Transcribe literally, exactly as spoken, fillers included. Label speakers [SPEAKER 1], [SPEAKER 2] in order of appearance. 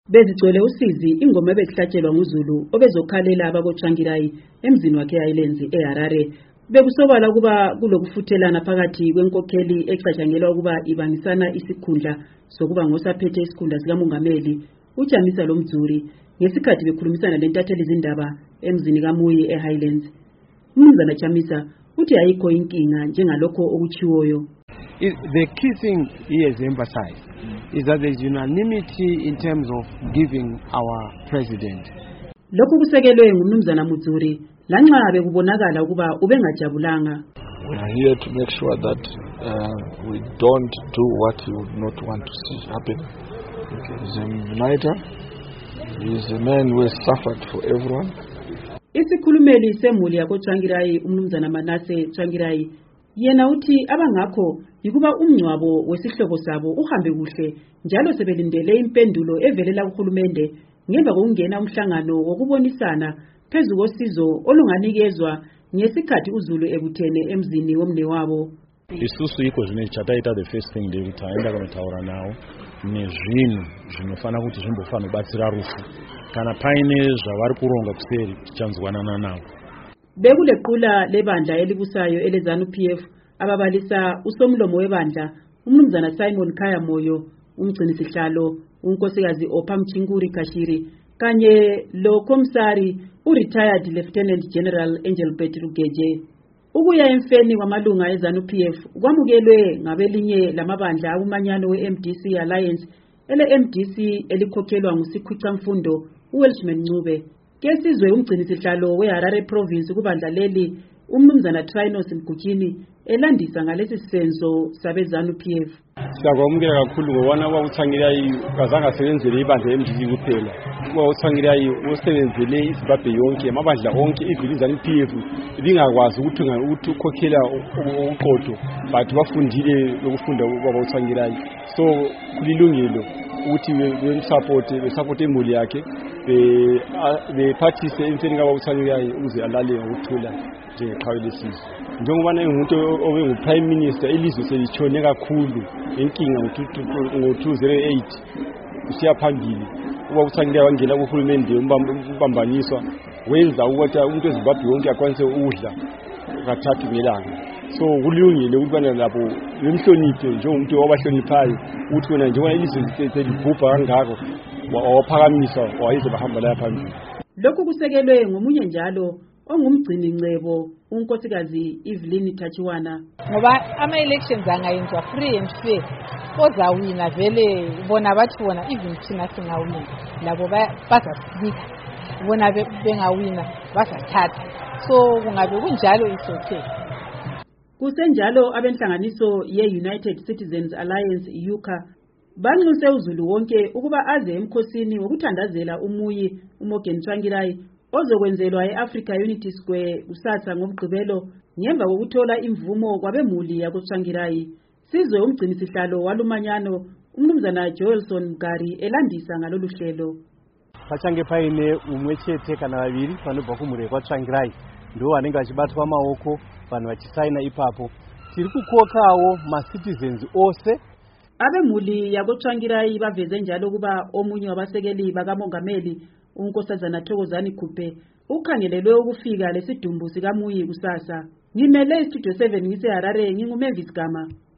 [SPEAKER 1] bezigcwele usizi ingoma ebekuhlatshelwa nguZulu obezokhalela abakoTsvangirai emzini wakhe eHighlands eHarare. Bekusobala kuba kulokufuthelana phakathi kwenkokheli ecatshangelwa ukuba ibangisana isikhundla sokuba ngosaphethe isikhundla sikamongameli uJamisa Lomdzuri ngesikhathi bekhulumisana lentatheli izindaba emzini kaMuyi eHighlands. Umnumzana Jamisa uthi ayikho inkinga njengalokho okuchiwoyo.
[SPEAKER 2] The key thing he has emphasized is that there is unanimity in terms of giving our president.
[SPEAKER 1] Lokhu kusekelwe ngumnumzana Mudzuri lanxa bekubonakala ukuba ubengajabulanga.
[SPEAKER 3] We are here to make sure that uh, we don't do what he would not want to see happen. He's a uniter. He's a man who has suffered for everyone.
[SPEAKER 1] Isikhulumeli semuli yakoTsvangirai umnumzana Manase Tsvangirai yena uthi abangakho yikuba umncwabo wesihlobo sabo uhambe kuhle njalo sebelindele impendulo evelela kuhulumende ngemva kokungena umhlangano wokubonisana phezu kosizo olunganikezwa ngesikhathi uZulu ebuthene emzini womne wabo.
[SPEAKER 4] Isusu iko zvine chataita the first thing day taenda kunotaura nawo nezvinhu zvinofana kuti zvimbofana kubatsira rufu kana paine zvavari kuronga kuseri tichanzwanana navo.
[SPEAKER 1] Bekulequla lebandla elibusayo eleZANU-P F ababalisa usomlomo webandla umnumzana Simon Khaya Moyo, umgcinisihlalo unkosikazi Opha Mchinguri Kashiri kanye lo komsari u-retired Lieutenant General Engelbert Rugeje. Ukuya emfeni kwamalunga eZANU-P F kwamukelwe ngabelinye lamabandla abumanyano we-M D C Alliance ele-M D C elikhokhelwa nguSikhwicamfundo uWelshman Ncube. Kesizwe umgcinisihlalo weHarare Province kubandla leli umnumzana Trinos Mgujini elandisa ngalesi senzo sabeZANU-P F.
[SPEAKER 5] Siyakwamukela kakhulu ngobona ukuba uTsvangirai kazange asebenzele ibandla le-M D C kuphela. Ukuba uTsvangirai usebenzele iZimbabwe yonke amabandla onke ivile iZANU-P F lingakwazi ukuthi ukuthi ukhokhela uqodo but bafundile lokufunda ubaba uTsvangirai. So kulilungelo ukuthi bemsupport besupport imuli yakhe be bephathise emfeni kaba uTsvangirai ukuze alale ngokuthula njengeqhawe lesizwe. Njengoba umuntu obe ngu-Prime Minister ilizwe selitshone kakhulu inkinga ngo two thousand eight usiya phambili uba uTsvangirai wangena kuhulumende umbambaniswa wenza ukuthi umuntu eZimbabwe yonke akwanise ukudla kathathu ngelanga. So kulungile ukubana lapho nemhloniphe njengomuntu wabahloniphayo ukuthi wena njengoba ilizwe selibhubha kangako wawaphakamisa wayize bahamba la phambili.
[SPEAKER 1] Lokhu kusekelwe ngomunye njalo ongumgcini ncebo unkosikazi Evelyn Tachiwana.
[SPEAKER 6] Ngoba ama-elections angayenzwa free and fair ozawina vele bona bathi bona even thina singawina labo bazasinika bona bengawina bazathatha, so kungabe kunjalo is okay.
[SPEAKER 1] Kusenjalo abenhlanganiso ye-United Citizens Alliance U C A banxuse uZulu wonke ukuba aze emkhosini wokuthandazela umuyi uMorgan Tsvangirai ozokwenzelwa e-Africa Unity Square kusasa ngomgqibelo ngemva kokuthola imvumo kwabemuli yakoTsvangirai. Sizwe umgcinisihlalo walumanyano umnumzana Joelson Mgari elandisa ngalolu hlelo.
[SPEAKER 7] Pachange paine umwechethe kana vaviri vanobva kumhuri kwaTsvangirai ndo vanenge vachibatwa maoko vanhu vachisaina ipapo. Tiri kukokawo ma-citizens ose.
[SPEAKER 1] Abemuli yakoTsvangirai baveze njalo kuba omunye wabasekeli bakamongameli unkosazana Thokozani Khuphe ukhangelelwe ukufika lesidumbu sikaMuyi kusasa. Ngimele iStudio seven ngiseHarare nginguMavis Gama.